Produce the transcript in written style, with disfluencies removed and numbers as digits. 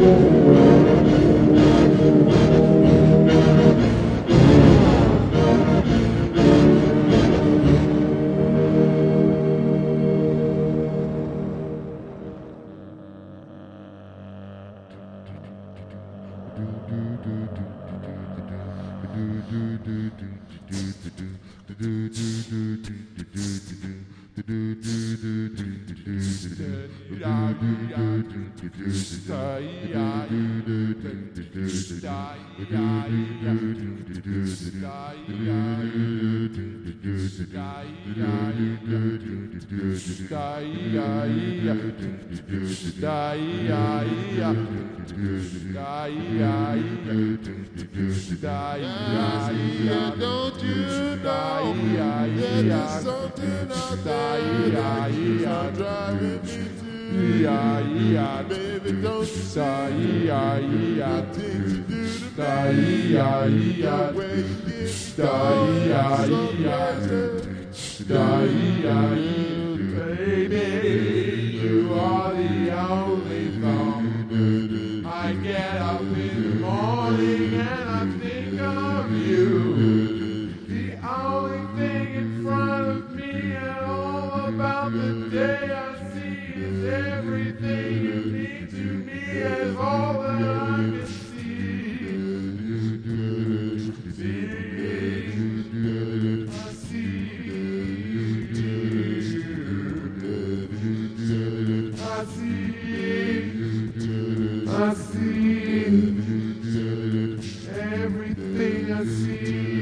Don't you know there's something out there that's driving me to baby, don't you see the things you do to me, the way you give baby, you are the only thought. I get up in the morning and I think of you, the only thing in front of me, and all about the day I see is everything you mean to me as all that I can see. I see everything I see.